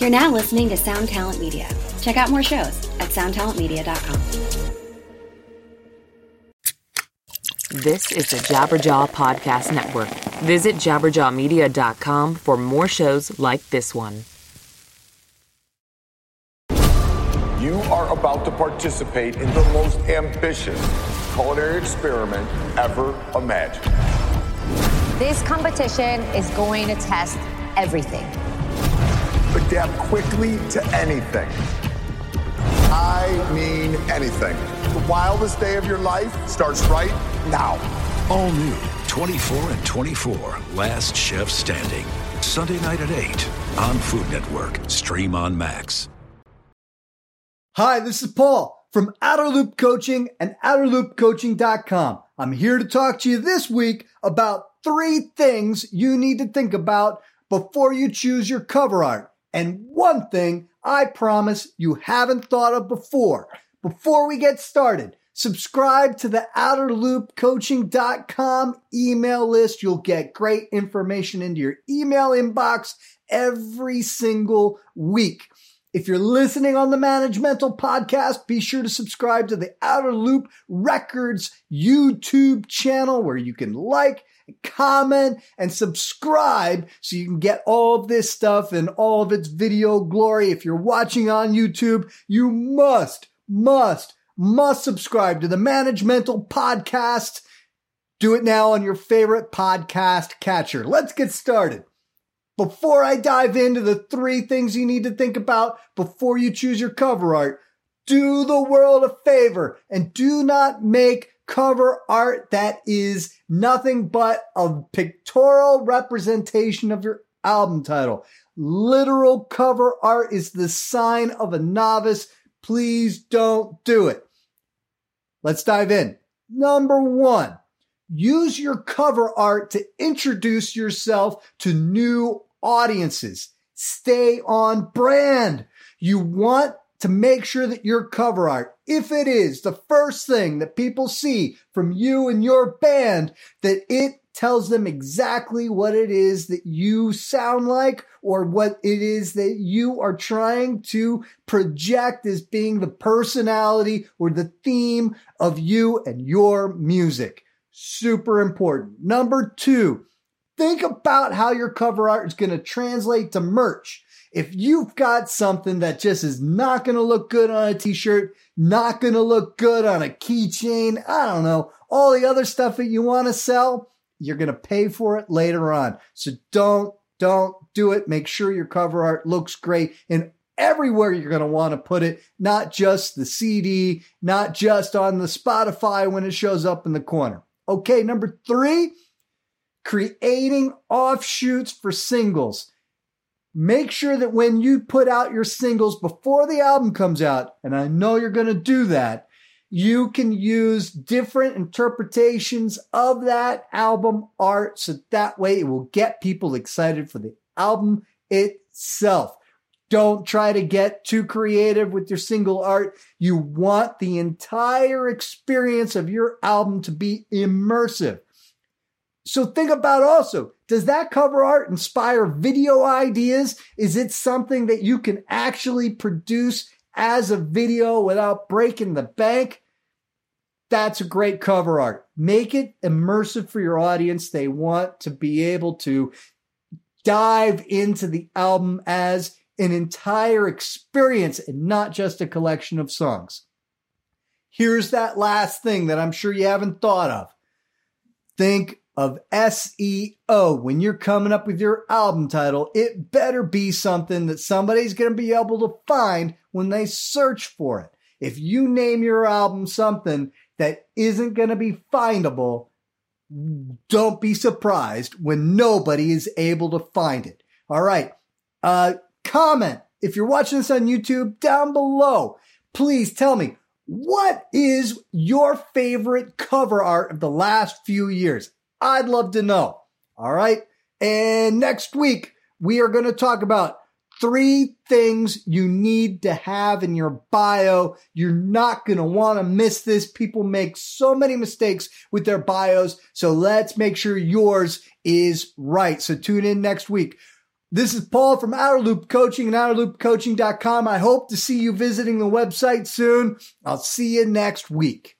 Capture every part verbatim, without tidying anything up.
You're now listening to Sound Talent Media. Check out more shows at sound talent media dot com. This is the Jabberjaw Podcast Network. Visit jabberjaw media dot com for more shows like this one. You are about to participate in the most ambitious culinary experiment ever imagined. This competition is going to test everything. Adapt quickly to anything. I mean anything. The wildest day of your life starts right now. All new, twenty-four and twenty-four, Last Chef Standing. Sunday night at eight on Food Network. Stream on Max. Hi, this is Paul from Outer Loop Coaching and outer loop coaching dot com. I'm here to talk to you this week about three things you need to think about before you choose your cover art. And one thing I promise you haven't thought of before. Before we get started, subscribe to the outer loop coaching dot com email list. You'll get great information into your email inbox every single week. If you're listening on the Managemental Podcast, be sure to subscribe to the Outer Loop Records YouTube channel where you can like, comment, and subscribe so you can get all of this stuff and all of its video glory. If you're watching on YouTube, you must, must, must subscribe to the Managemental Podcast. Do it now on your favorite podcast catcher. Let's get started. Before I dive into the three things you need to think about before you choose your cover art, do the world a favor and do not make cover art that is nothing but a pictorial representation of your album title. Literal cover art is the sign of a novice. Please don't do it. Let's dive in. Number one, use your cover art to introduce yourself to new audiences. Stay on brand. You want to make sure that your cover art, if it is the first thing that people see from you and your band, that it tells them exactly what it is that you sound like or what it is that you are trying to project as being the personality or the theme of you and your music. Super important. Number two, think about how your cover art is going to translate to merch. If you've got something that just is not going to look good on a t-shirt, not going to look good on a keychain, I don't know, all the other stuff that you want to sell, you're going to pay for it later on. So don't, don't do it. Make sure your cover art looks great and everywhere you're going to want to put it, not just the C D, not just on the Spotify when it shows up in the corner. Okay, number three, creating offshoots for singles. Make sure that when you put out your singles before the album comes out, and I know you're going to do that, you can use different interpretations of that album art so that way it will get people excited for the album itself. Don't try to get too creative with your single art. You want the entire experience of your album to be immersive. So think about also, does that cover art inspire video ideas? Is it something that you can actually produce as a video without breaking the bank? That's a great cover art. Make it immersive for your audience. They want to be able to dive into the album as an entire experience and not just a collection of songs. Here's that last thing that I'm sure you haven't thought of. Think of S E O. When you're coming up with your album title, it better be something that somebody's going to be able to find when they search for it. If you name your album something that isn't going to be findable, don't be surprised when nobody is able to find it. All right. Uh, comment. If you're watching this on YouTube, down below, please tell me, what is your favorite cover art of the last few years? I'd love to know. All right. And next week, we are going to talk about three things you need to have in your bio. You're not going to want to miss this. People make so many mistakes with their bios. So let's make sure yours is right. So tune in next week. This is Paul from Outer Loop Coaching and outer loop coaching dot com. I hope to see you visiting the website soon. I'll see you next week.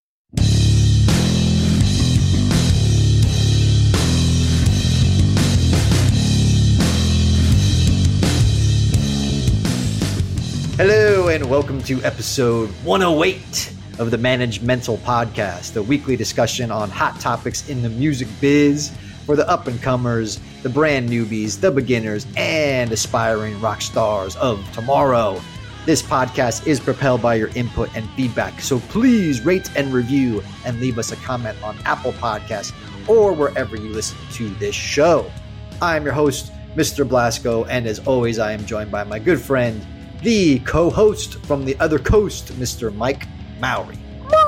Hello and welcome to episode one oh eight of the Managemental Podcast, a weekly discussion on hot topics in the music biz for the up-and-comers, the brand newbies, the beginners, and aspiring rock stars of tomorrow. This podcast is propelled by your input and feedback, so please rate and review and leave us a comment on Apple Podcasts or wherever you listen to this show. I'm your host, Mister Blasco, and as always, I am joined by my good friend, the co-host from the other coast, Mister Mike Mowry.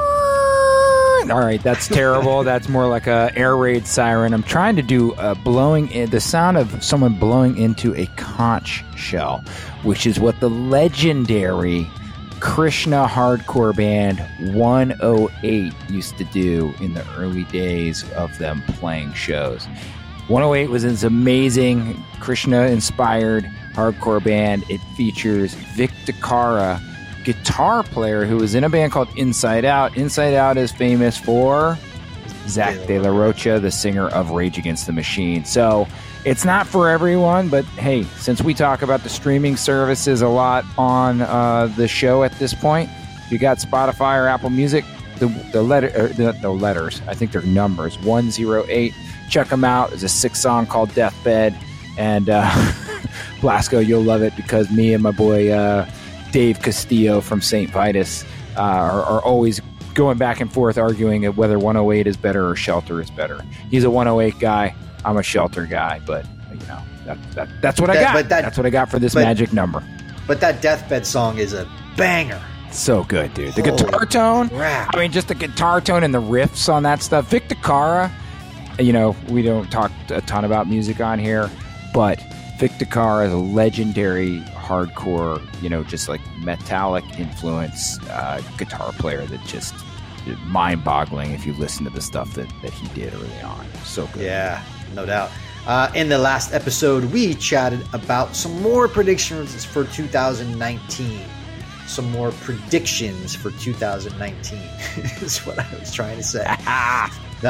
All right, that's terrible. That's more like a air raid siren. I'm trying to do a blowing in, the sound of someone blowing into a conch shell, which is what the legendary Krishna hardcore band one oh eight used to do in the early days of them playing shows. one oh eight was this amazing Krishna-inspired hardcore band. It features Vic DeCara, guitar player who was in a band called Inside Out. Inside Out is famous for Zach De La Rocha, the singer of Rage Against the Machine. So it's not for everyone, but hey, since we talk about the streaming services a lot on uh, the show at this point, if you got Spotify or Apple Music, the the letter er, the, the letters, I think they're numbers, one oh eight. Check them out. There's a six song called Deathbed, and uh, Blasco, you'll love it because me and my boy uh, Dave Castillo from Saint Vitus uh, are, are always going back and forth arguing at whether one oh eight is better or Shelter is better. He's a one oh eight guy. I'm a Shelter guy, but you know that, that that's what that, I got. But that, that's what I got for this but, magic number. But that Deathbed song is a banger. So good, dude. The Holy guitar tone. crap. I mean, just the guitar tone and the riffs on that stuff. Vic DeCara, you know, we don't talk a ton about music on here, but Vic DeCara is a legendary hardcore, you know, just like metallic influence uh, guitar player that just mind-boggling if you listen to the stuff that, that he did early on. So good. Yeah, no doubt. Uh, in the last episode, we chatted about some more predictions for two thousand nineteen. Some more predictions for two thousand nineteen is what I was trying to say. uh,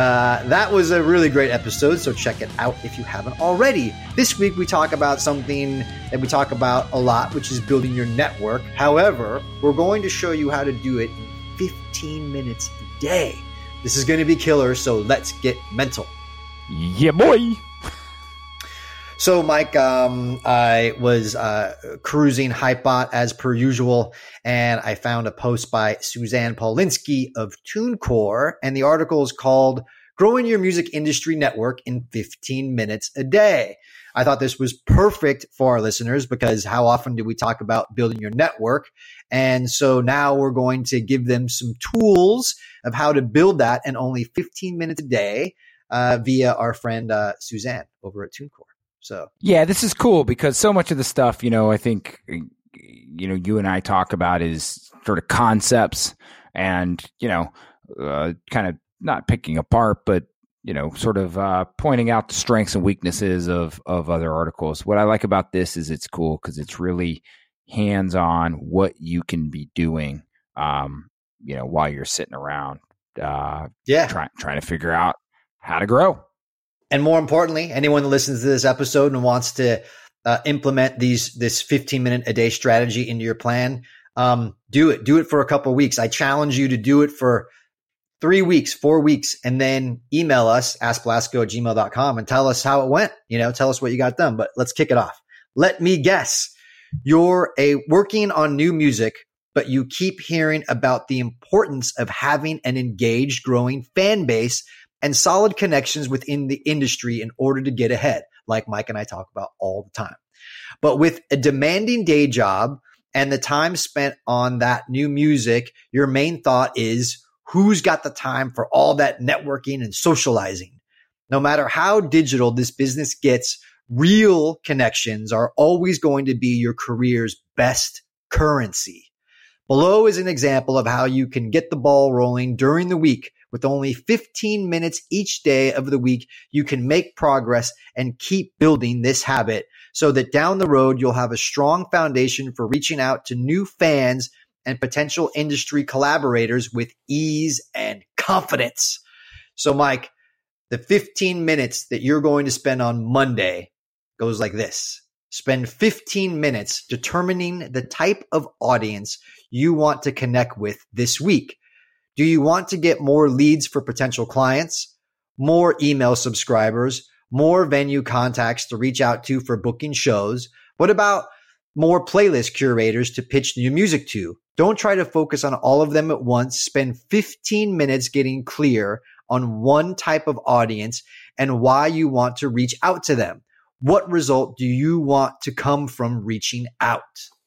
that was a really great episode, so check it out if you haven't already. This week we talk about something that we talk about a lot, which is building your network. However, we're going to show you how to do it in fifteen minutes a day. This is going to be killer, so let's get mental. Yeah, boy. So, Mike, um, I was uh, cruising Hypebot as per usual, and I found a post by Suzanne Paulinski of TuneCore, and the article is called Growing Your Music Industry Network in fifteen minutes a Day. I thought this was perfect for our listeners because how often do we talk about building your network? And so now we're going to give them some tools of how to build that in only fifteen minutes a day uh, via our friend uh, Suzanne over at TuneCore. So yeah, this is cool because so much of the stuff, you know, I think, you know, you and I talk about is sort of concepts and, you know, uh, kind of not picking apart, but, you know, sort of uh, pointing out the strengths and weaknesses of, of other articles. What I like about this is it's cool because it's really hands-on what you can be doing, um, you know, while you're sitting around, uh, yeah, trying trying to figure out how to grow. And more importantly, anyone that listens to this episode and wants to uh, implement these this fifteen minute a day strategy into your plan, um, do it. Do it for a couple of weeks. I challenge you to do it for three weeks, four weeks, and then email us, ask blasco at gmail dot com, and tell us how it went. You know, tell us what you got done. But let's kick it off. Let me guess. You're a working on new music, but you keep hearing about the importance of having an engaged, growing fan base and solid connections within the industry in order to get ahead, like Mike and I talk about all the time. But with a demanding day job and the time spent on that new music, your main thought is, who's got the time for all that networking and socializing? No matter how digital this business gets, real connections are always going to be your career's best currency. Below is an example of how you can get the ball rolling during the week. With only fifteen minutes each day of the week, you can make progress and keep building this habit so that down the road, you'll have a strong foundation for reaching out to new fans and potential industry collaborators with ease and confidence. So, Mike, the fifteen minutes that you're going to spend on Monday goes like this. Spend fifteen minutes determining the type of audience you want to connect with this week. Do you want to get more leads for potential clients, more email subscribers, more venue contacts to reach out to for booking shows? What about more playlist curators to pitch new music to? Don't try to focus on all of them at once. Spend fifteen minutes getting clear on one type of audience and why you want to reach out to them. What result do you want to come from reaching out?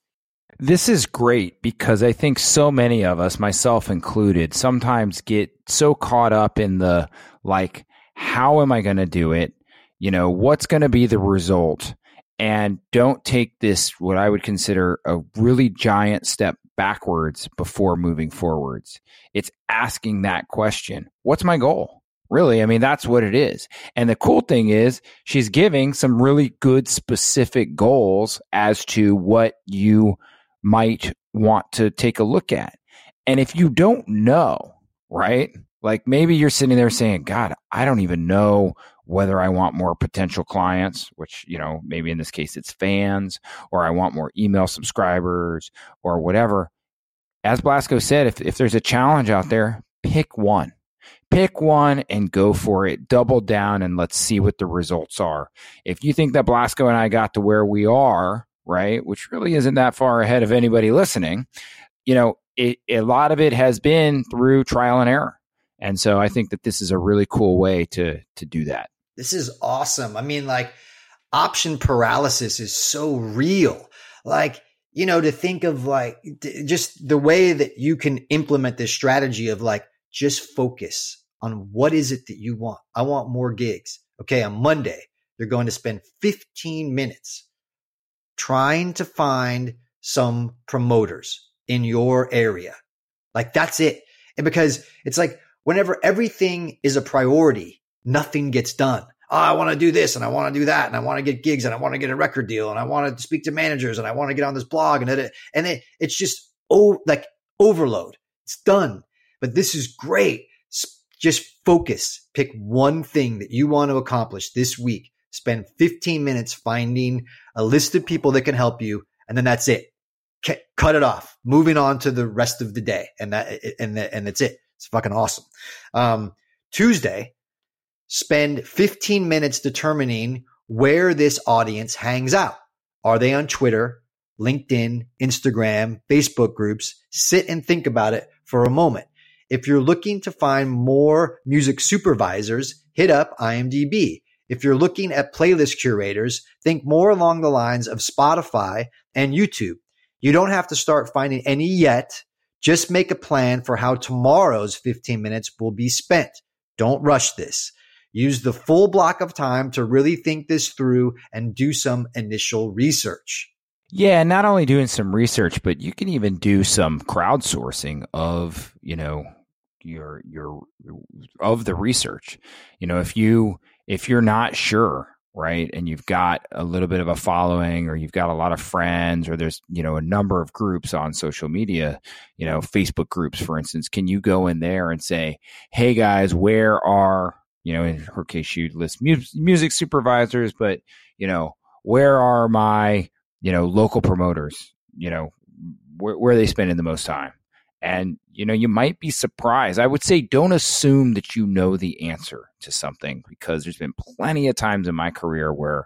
This is great because I think so many of us, myself included, sometimes get so caught up in the, like, how am I going to do it? You know, what's going to be the result? And don't take this, what I would consider a really giant step backwards before moving forwards. It's asking that question. What's my goal? Really, I mean, that's what it is. And the cool thing is she's giving some really good specific goals as to what you might want to take a look at. And if you don't know, right? Like maybe you're sitting there saying, God, I don't even know whether I want more potential clients, which, you know, maybe in this case it's fans, or I want more email subscribers or whatever. As Blasco said, if, if there's a challenge out there, pick one. Pick one and go for it. Double down and let's see what the results are. If you think that Blasco and I got to where we are, right, which really isn't that far ahead of anybody listening, you know, it, a lot of it has been through trial and error. And so I think that this is a really cool way to to do that. This is awesome. I mean, like, option paralysis is so real. Like, you know, to think of like just the way that you can implement this strategy of like, just focus on what is it that you want. I want more gigs. Okay, on Monday, you're going to spend fifteen minutes trying to find some promoters in your area. Like, that's it. And because it's like whenever everything is a priority, nothing gets done. Oh, I want to do this and I want to do that and I want to get gigs and I want to get a record deal and I want to speak to managers and I want to get on this blog and it, and it, it's just oh like overload. It's done. But this is great. Just focus. Pick one thing that you want to accomplish this week. Spend fifteen minutes finding a list of people that can help you, and then that's it. Cut it off. Moving on to the rest of the day, and that and that, and that's it. It's fucking awesome. Um, Tuesday, spend fifteen minutes determining where this audience hangs out. Are they on Twitter, LinkedIn, Instagram, Facebook groups? Sit and think about it for a moment. If you're looking to find more music supervisors, hit up I M D B. If you're looking at playlist curators, think more along the lines of Spotify and YouTube. You don't have to start finding any yet. Just make a plan for how tomorrow's fifteen minutes will be spent. Don't rush this. Use the full block of time to really think this through and do some initial research. Yeah, not only doing some research, but you can even do some crowdsourcing of, you know, your your of the research. You know, if you if you're not sure, right, and you've got a little bit of a following or you've got a lot of friends or there's, you know, a number of groups on social media, you know, Facebook groups, for instance, can you go in there and say, hey guys, where are, you know, in her case, she'd list mu- music supervisors, but, you know, where are my, you know, local promoters, you know, where, where are they spending the most time? And, you know, you might be surprised. I would say don't assume that you know the answer to something, because there's been plenty of times in my career where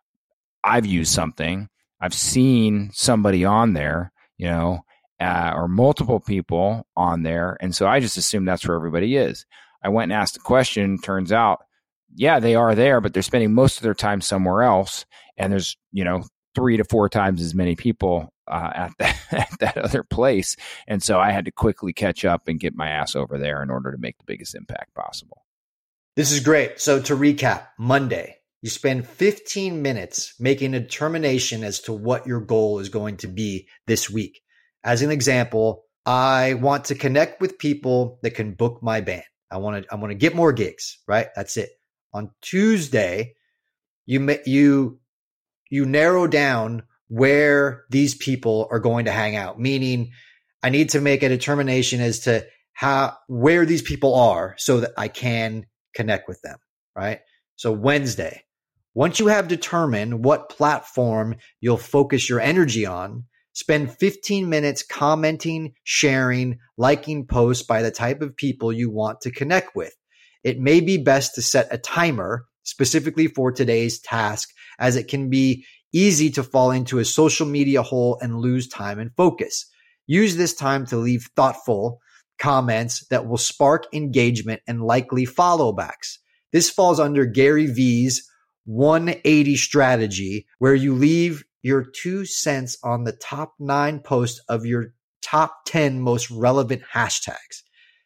I've used something, I've seen somebody on there, you know, uh, or multiple people on there. And so I just assume that's where everybody is. I went and asked a question. Turns out, yeah, they are there, but they're spending most of their time somewhere else. And there's, you know, three to four times as many people uh, at, that, at that other place. And so I had to quickly catch up and get my ass over there in order to make the biggest impact possible. This is great. So to recap, Monday, you spend fifteen minutes making a determination as to what your goal is going to be this week. As an example, I want to connect with people that can book my band. I want to, I want to get more gigs, right? That's it. On Tuesday, you, you you narrow down where these people are going to hang out, meaning I need to make a determination as to how, where these people are so that I can connect with them, right? So Wednesday, once you have determined what platform you'll focus your energy on, spend fifteen minutes commenting, sharing, liking posts by the type of people you want to connect with. It may be best to set a timer specifically for today's task, as it can be easy to fall into a social media hole and lose time and focus. Use this time to leave thoughtful comments that will spark engagement and likely follow backs. This falls under Gary Vee's one eighty strategy, where you leave your two cents on the top nine posts of your top ten most relevant hashtags.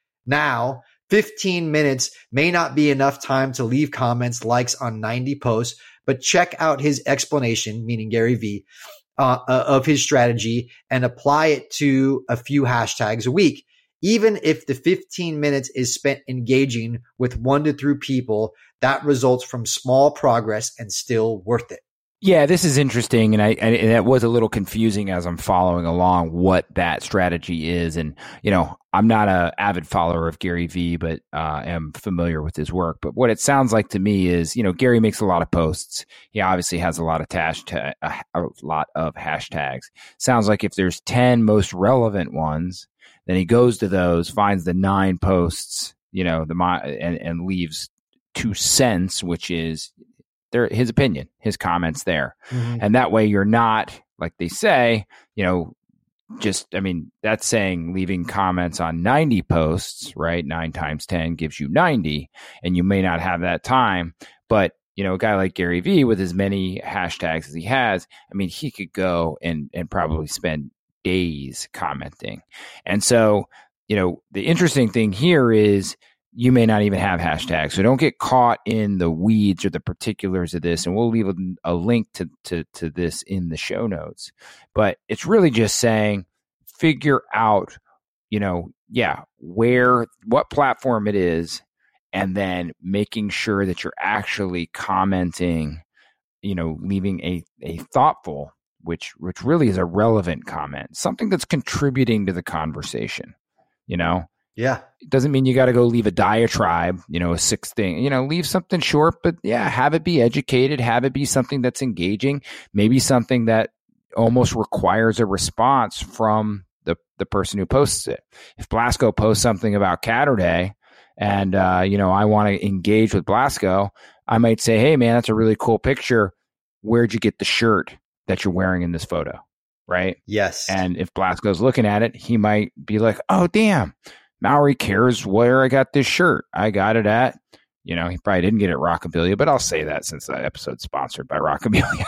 Now, fifteen minutes may not be enough time to leave comments, likes on ninety posts, but check out his explanation, meaning Gary Vee, uh, uh, of his strategy and apply it to a few hashtags a week. Even if the fifteen minutes is spent engaging with one to three people, that results from small progress and still worth it. Yeah, this is interesting, and I, I and that was a little confusing as I'm following along what that strategy is. And you know, I'm not an avid follower of Gary Vee, but uh, am familiar with his work. But what it sounds like to me is, you know, Gary makes a lot of posts. He obviously has a lot of hashtag, a lot of hashtags. Sounds like if there's ten most relevant ones, then he goes to those, finds the nine posts, you know, the and and leaves two cents, which is There, his opinion, his comments there. Mm-hmm. And that way you're not, like they say, you know, just, I mean, that's saying leaving comments on ninety posts, right? Nine times ten gives you ninety, and you may not have that time. But, you know, a guy like Gary Vee with as many hashtags as he has, I mean, he could go and, and probably spend days commenting. And so, you know, the interesting thing here is, you may not even have hashtags. So don't get caught in the weeds or the particulars of this. And we'll leave a, a link to, to, to this in the show notes. But it's really just saying, figure out, you know, yeah, where, what platform it is, and then making sure that you're actually commenting, you know, leaving a, a thoughtful, which, which really is a relevant comment, something that's contributing to the conversation, you know? Yeah. It doesn't mean you got to go leave a diatribe, you know, a six thing, you know, leave something short, but yeah, have it be educated, have it be something that's engaging, maybe something that almost requires a response from the, the person who posts it. If Blasco posts something about Catterday and, uh, you know, I want to engage with Blasco, I might say, hey man, that's a really cool picture. Where'd you get the shirt that you're wearing in this photo? Right? Yes. And if Blasco's looking at it, he might be like, oh, damn. Maori cares where I got this shirt. I got it at, you know, he probably didn't get it at Rockabilia, but I'll say that since that episode's sponsored by Rockabilia.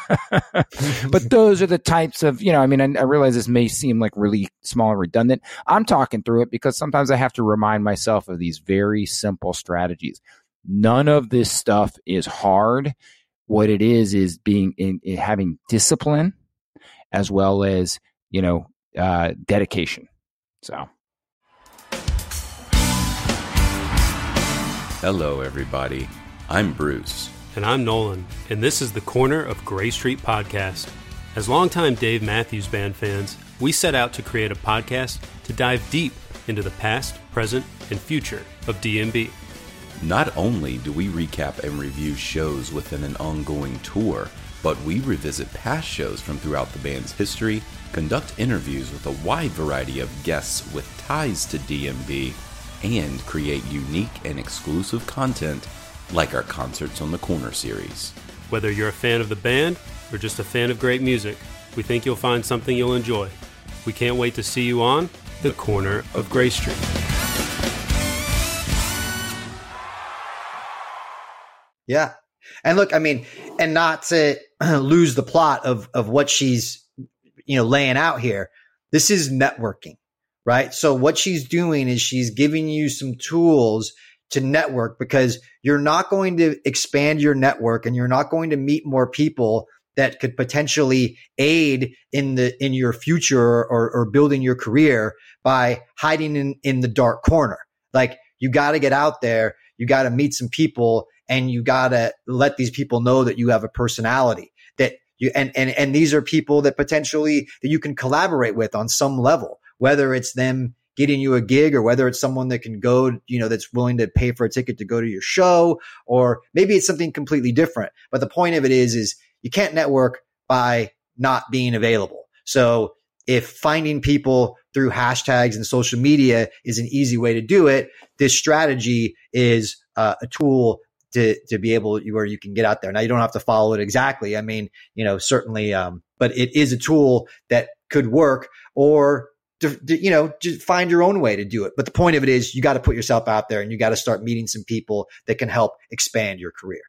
But those are the types of, you know, I mean, I, I realize this may seem like really small and redundant. I'm talking through it because sometimes I have to remind myself of these very simple strategies. None of this stuff is hard. What it is, is being in, in having discipline as well as, you know, uh, dedication. So. Hello, everybody. I'm Bruce. And I'm Nolan, and this is the Corner of Gray Street podcast. As longtime Dave Matthews Band fans, we set out to create a podcast to dive deep into the past, present, and future of D M B. Not only do we recap and review shows within an ongoing tour, but we revisit past shows from throughout the band's history, conduct interviews with a wide variety of guests with ties to D M B, and create unique and exclusive content like our Concerts on the Corner series. Whether you're a fan of the band or just a fan of great music, we think you'll find something you'll enjoy. We can't wait to see you on The Corner of Gray Street. Yeah. And look, I mean, and not to lose the plot of, of what she's, you know, laying out here. This is networking. Right. So what she's doing is she's giving you some tools to network, because you're not going to expand your network and you're not going to meet more people that could potentially aid in the, in your future or, or building your career by hiding in, in the dark corner. Like, you got to get out there. You got to meet some people, and you got to let these people know that you have a personality, that You, and, and, and these are people that potentially that you can collaborate with on some level, whether it's them getting you a gig or whether it's someone that can go, you know, that's willing to pay for a ticket to go to your show, or maybe it's something completely different. But the point of it is, is you can't network by not being available. So if finding people through hashtags and social media is an easy way to do it, this strategy is uh, a tool to to be able where you can get out there. Now, you don't have to follow it exactly. I mean, you know, certainly, um, but it is a tool that could work, or to, to, you know, just find your own way to do it. But the point of it is, you got to put yourself out there and you got to start meeting some people that can help expand your career.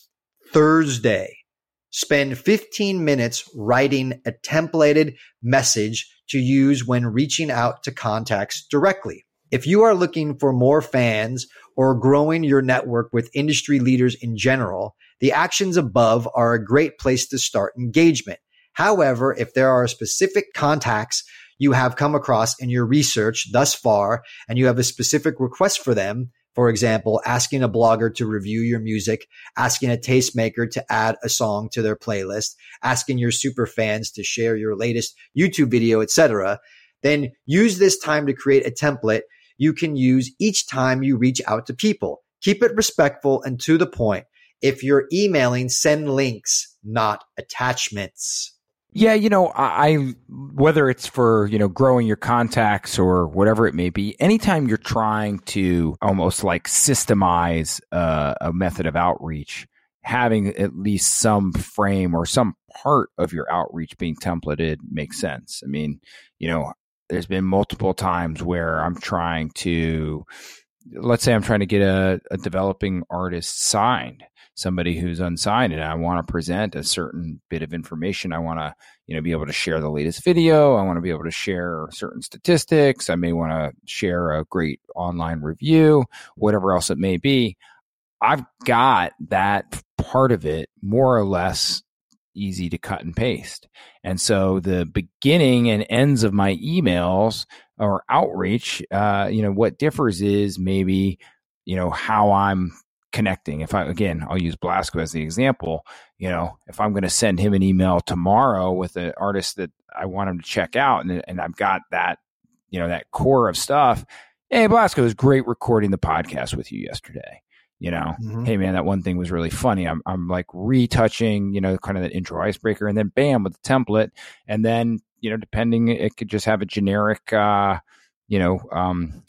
Thursday, spend fifteen minutes writing a templated message to use when reaching out to contacts directly. If you are looking for more fans or growing your network with industry leaders in general, the actions above are a great place to start engagement. However, if there are specific contacts you have come across in your research thus far and you have a specific request for them, for example, asking a blogger to review your music, asking a tastemaker to add a song to their playlist, asking your super fans to share your latest YouTube video, et cetera, then use this time to create a template you can use each time you reach out to people. Keep it respectful and to the point. If you're emailing, send links, not attachments. Yeah, you know, I, I whether it's for, you know, growing your contacts or whatever it may be, anytime you're trying to almost like systemize uh, a method of outreach, having at least some frame or some part of your outreach being templated makes sense. I mean, you know, there's been multiple times where I'm trying to, let's say I'm trying to get a, a developing artist signed, somebody who's unsigned, and I want to present a certain bit of information. I want to, you know, be able to share the latest video. I want to be able to share certain statistics. I may want to share a great online review, whatever else it may be. I've got that part of it more or less easy to cut and paste. And so the beginning and ends of my emails or outreach, uh, you know, what differs is maybe, you know, how I'm connecting. If I, again, I'll use Blasco as the example, you know, if I'm going to send him an email tomorrow with an artist that I want him to check out, and, and I've got that, you know, that core of stuff. Hey, Blasco, it was great recording the podcast with you yesterday. You know, mm-hmm. Hey man, that one thing was really funny. I'm, I'm like retouching, you know, kind of that intro icebreaker, and then bam, with the template. And then, you know, depending, it could just have a generic, uh, you know, um,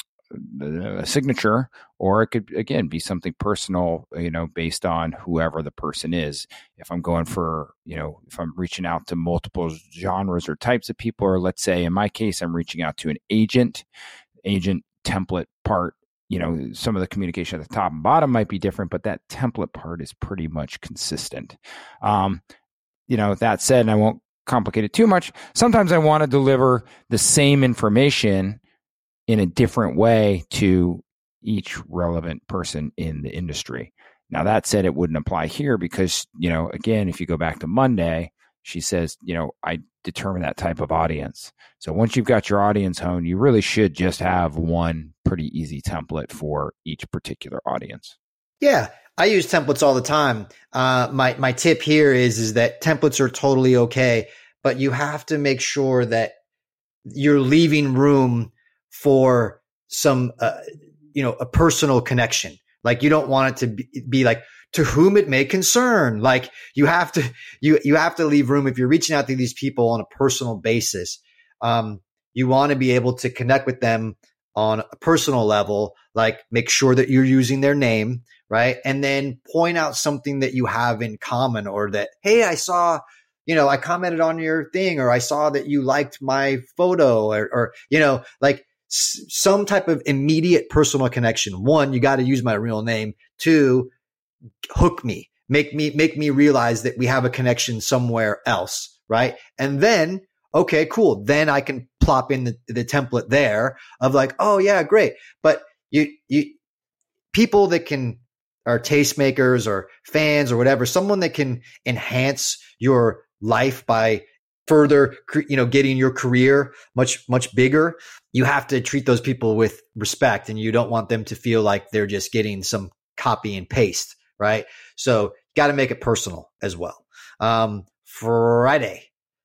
a signature, or it could, again, be something personal, you know, based on whoever the person is. If I'm going for, you know, if I'm reaching out to multiple genres or types of people, or let's say in my case, I'm reaching out to an agent, agent template part, you know, some of the communication at the top and bottom might be different, but that template part is pretty much consistent. Um, you know, that said, and I won't complicate it too much, sometimes I want to deliver the same information in a different way to each relevant person in the industry. Now, that said, it wouldn't apply here because, you know, again, if you go back to Monday, she says, you know, I determine that type of audience. So once you've got your audience honed, you really should just have one pretty easy template for each particular audience. Yeah, I use templates all the time. Uh, my my tip here is is that templates are totally okay, but you have to make sure that you're leaving room for some, uh, you know, a personal connection. Like you don't want it to be, be like, to whom it may concern. Like you have to, you, you have to leave room if you're reaching out to these people on a personal basis. Um, you want to be able to connect with them on a personal level, like make sure that you're using their name, right? And then point out something that you have in common, or that, hey, I saw, you know, I commented on your thing, or I saw that you liked my photo, or, or you know, like s- some type of immediate personal connection. One, you got to use my real name. Two, hook me, make me, make me realize that we have a connection somewhere else. Right. And then, okay, cool. Then I can plop in the, the template there of like, oh yeah, great. But you, you, people that can, are tastemakers or fans or whatever, someone that can enhance your life by further, you know, getting your career much, much bigger. You have to treat those people with respect, and you don't want them to feel like they're just getting some copy and paste. Right. So got to make it personal as well. Um, Friday,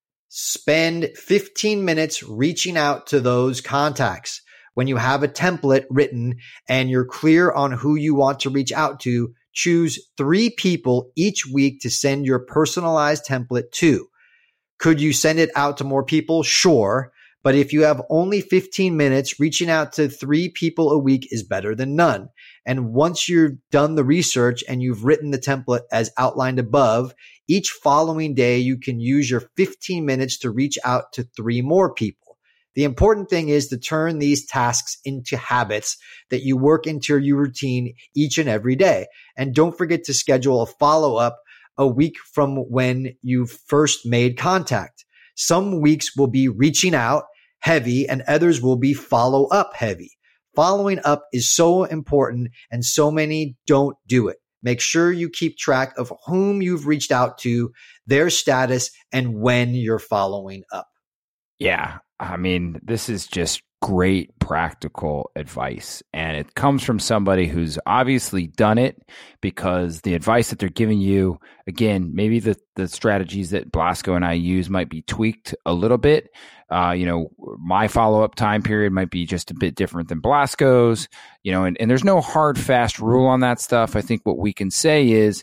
spend fifteen minutes reaching out to those contacts. When you have a template written and you're clear on who you want to reach out to, choose three people each week to send your personalized template to. Could you send it out to more people? Sure. But if you have only fifteen minutes, reaching out to three people a week is better than none. And once you've done the research and you've written the template as outlined above, each following day, you can use your fifteen minutes to reach out to three more people. The important thing is to turn these tasks into habits that you work into your routine each and every day. And don't forget to schedule a follow-up a week from when you first made contact. Some weeks will be reaching out heavy and others will be follow-up heavy. Following up is so important and so many don't do it. Make sure you keep track of whom you've reached out to, their status, and when you're following up. Yeah. I mean, this is just great practical advice. And it comes from somebody who's obviously done it, because the advice that they're giving you, again, maybe the, the strategies that Blasco and I use might be tweaked a little bit. Uh, you know, my follow-up time period might be just a bit different than Blasco's, you know, and, and there's no hard, fast rule on that stuff. I think what we can say is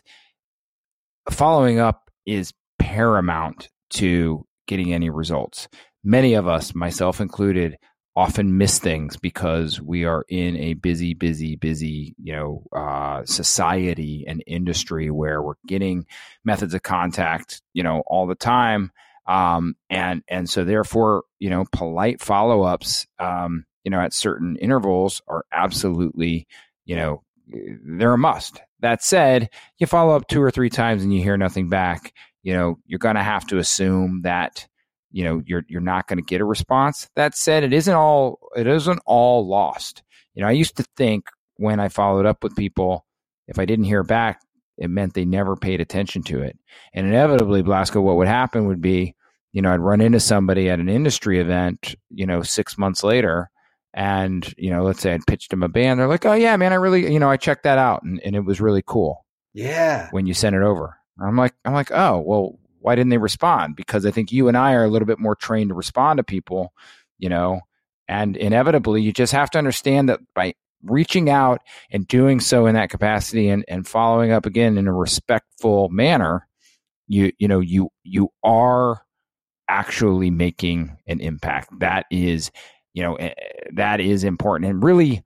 following up is paramount to getting any results. Many of us, myself included, often miss things because we are in a busy, busy, busy, you know, uh, society and industry where we're getting methods of contact, you know, all the time. Um, and, and so therefore, you know, polite follow-ups, um, you know, at certain intervals are absolutely, you know, they're a must. That said, you follow up two or three times and you hear nothing back, you know, you're going to have to assume that, you know, you're, you're not going to get a response. That said, it isn't all, it isn't all lost. You know, I used to think when I followed up with people, if I didn't hear back, it meant they never paid attention to it. And inevitably, Blasco, what would happen would be, you know, I'd run into somebody at an industry event, you know, six months later, and, you know, let's say I'd pitched them a band. They're like, oh yeah, man, I really, you know, I checked that out and, and it was really cool. Yeah. When you sent it over. I'm like, I'm like, oh, well, why didn't they respond? Because I think you and I are a little bit more trained to respond to people, you know, and inevitably you just have to understand that by reaching out and doing so in that capacity and, and following up again in a respectful manner, you, you know, you, you are actually making an impact. That is, you know, that is important. And really,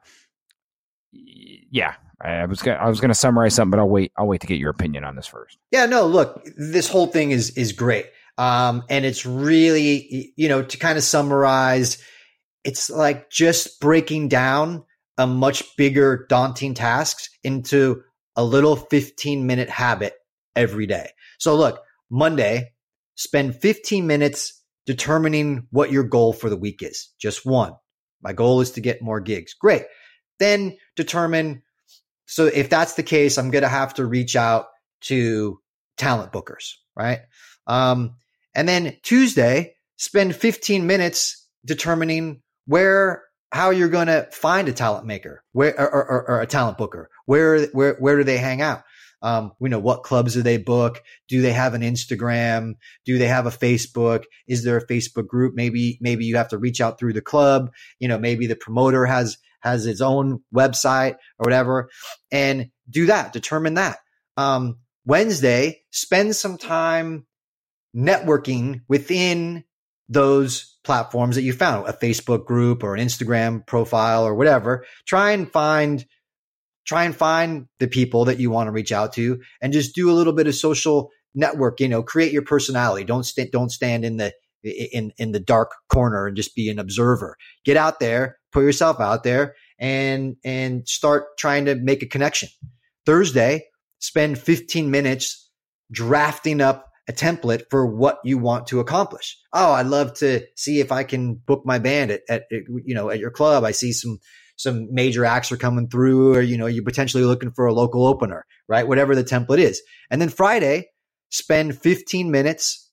yeah, I was gonna, I was going to summarize something, but I'll wait. I'll wait to get your opinion on this first. Yeah, no, look, this whole thing is is great, um, and it's really, you know, to kind of summarize, it's like just breaking down a much bigger, daunting tasks into a little fifteen minute habit every day. So, look, Monday, spend fifteen minutes determining what your goal for the week is. Just one. My goal is to get more gigs. Great. Then determine. So if that's the case, I'm going to have to reach out to talent bookers, right? Um, and then Tuesday, spend fifteen minutes determining where, how you're going to find a talent maker, where, or, or, or a talent booker. Where, where, where do they hang out? Um, we know what clubs do they book? Do they have an Instagram? Do they have a Facebook? Is there a Facebook group? Maybe, maybe you have to reach out through the club. You know, maybe the promoter has, has its own website or whatever, and do that, determine that. Um, Wednesday, spend some time networking within those platforms that you found, a Facebook group or an Instagram profile or whatever. Try and find, try and find the people that you want to reach out to and just do a little bit of social network, you know, create your personality. Don't st- don't stand in the, in, in the dark corner and just be an observer. Get out there, put yourself out there and, and start trying to make a connection. Thursday, spend fifteen minutes drafting up a template for what you want to accomplish. Oh, I'd love to see if I can book my band at, at, you know, at your club. I see some, some major acts are coming through, or, you know, you're potentially looking for a local opener, right? Whatever the template is. And then Friday, spend fifteen minutes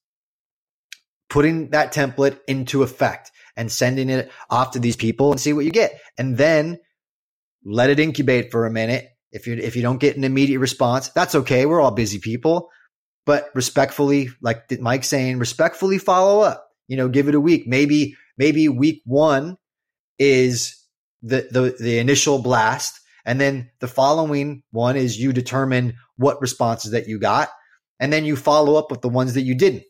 putting that template into effect and sending it off to these people and see what you get. And then let it incubate for a minute. If you, if you don't get an immediate response, that's okay. We're all busy people. but respectfully, like Mike's saying, respectfully follow up, you know, give it a week. Maybe, maybe week one is the, the, the initial blast. And then the following one is you determine what responses that you got. And then you follow up with the ones that you didn't.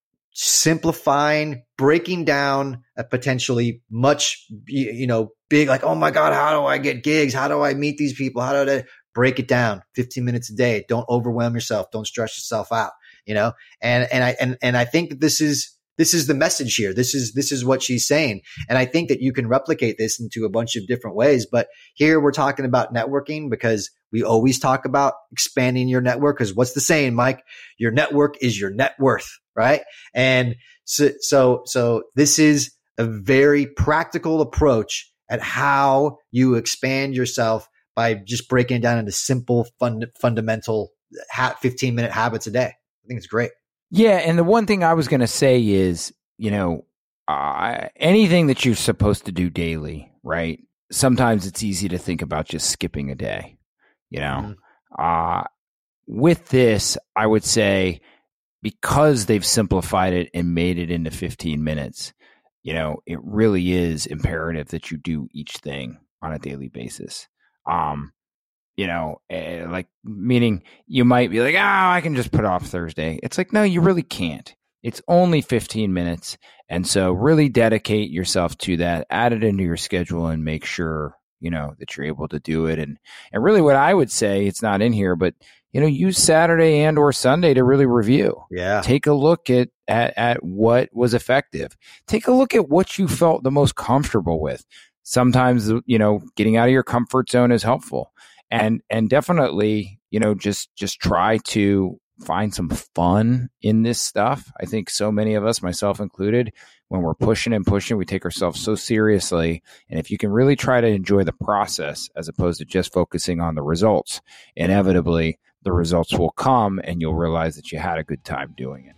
Simplifying, breaking down a potentially much, you know, big, like, oh my God, how do I get gigs? How do I meet these people? How do I break it down? fifteen minutes a day. Don't overwhelm yourself. Don't stress yourself out, you know? And, and I, and, and I think that this is, this is the message here. This is, this is what she's saying. And I think that you can replicate this into a bunch of different ways. But here we're talking about networking because we always talk about expanding your network. Because what's the saying, Mike? Your network is your net worth, right? And so, so, so this is a very practical approach at how you expand yourself by just breaking it down into simple, fund, fundamental fifteen minute habits a day. I think it's great. Yeah, and the one thing I was going to say is, you know, uh, anything that you're supposed to do daily, right? Sometimes it's easy to think about just skipping a day, you know? Mm-hmm. Uh, with this, I would say because they've simplified it and made it into fifteen minutes, you know, it really is imperative that you do each thing on a daily basis. Um, You know, uh, like meaning you might be like, oh, I can just put off Thursday. It's like, no, you really can't. It's only fifteen minutes. And so really dedicate yourself to that, add it into your schedule and make sure, you know, that you're able to do it. And, and really what I would say, it's not in here, but, you know, use Saturday and or Sunday to really review. Yeah. Take a look at, at, at what was effective. Take a look at what you felt the most comfortable with. Sometimes, you know, getting out of your comfort zone is helpful. And and definitely, you know, just just try to find some fun in this stuff. I think so many of us, myself included, when we're pushing and pushing, we take ourselves so seriously. And if you can really try to enjoy the process as opposed to just focusing on the results, inevitably the results will come and you'll realize that you had a good time doing it.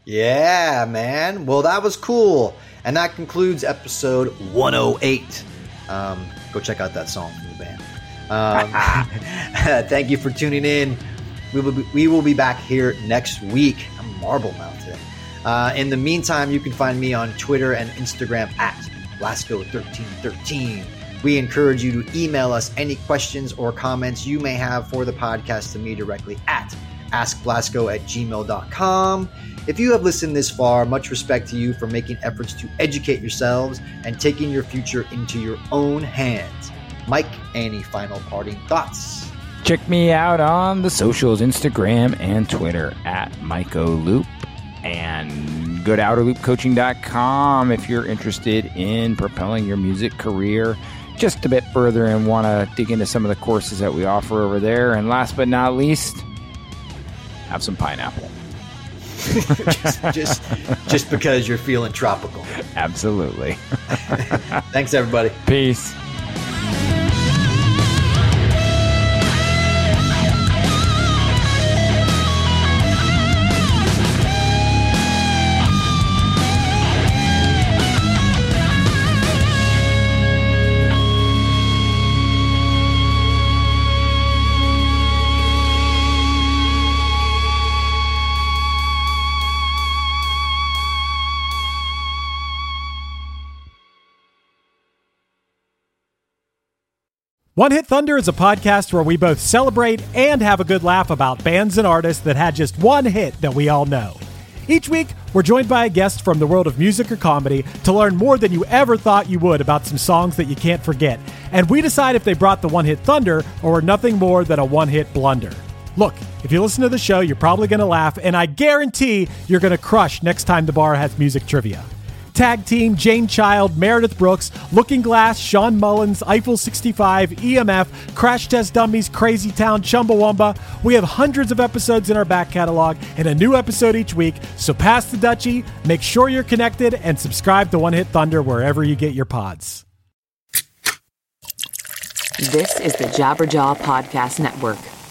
Yeah, man. Well, that was cool. And that concludes episode one oh eight. Um, go check out that song from the band. Um, thank you for tuning in. We will be, we will be back here next week. I'm Marble Mouth today. Uh, in the meantime, you can find me on Twitter and Instagram at Blasco thirteen thirteen. We encourage you to email us any questions or comments you may have for the podcast to me directly at ask blasco at gmail dot com. If you have listened this far, much respect to you for making efforts to educate yourselves and taking your future into your own hands. Mike, any final parting thoughts? Check me out on the socials, Instagram and Twitter at Mike O'Loop. And go to outer loop coaching dot com if you're interested in propelling your music career just a bit further and want to dig into some of the courses that we offer over there. And last but not least, have some pineapple. just, just, just because you're feeling tropical. Absolutely. Thanks, everybody. Peace. One Hit Thunder is a podcast where we both celebrate and have a good laugh about bands and artists that had just one hit that we all know. Each week, we're joined by a guest from the world of music or comedy to learn more than you ever thought you would about some songs that you can't forget. And we decide if they brought the One Hit Thunder or were nothing more than a one-hit blunder. Look, if you listen to the show, you're probably going to laugh, and I guarantee you're going to crush next time the bar has music trivia. Tag Team, Jane Child, Meredith Brooks, Looking Glass, Sean Mullins, Eiffel sixty-five, E M F, Crash Test Dummies, Crazy Town, Chumbawamba. We have hundreds of episodes in our back catalog and a new episode each week, so pass the Dutchie, make sure you're connected, and subscribe to One Hit Thunder wherever you get your pods. This is the Jabberjaw Podcast Network.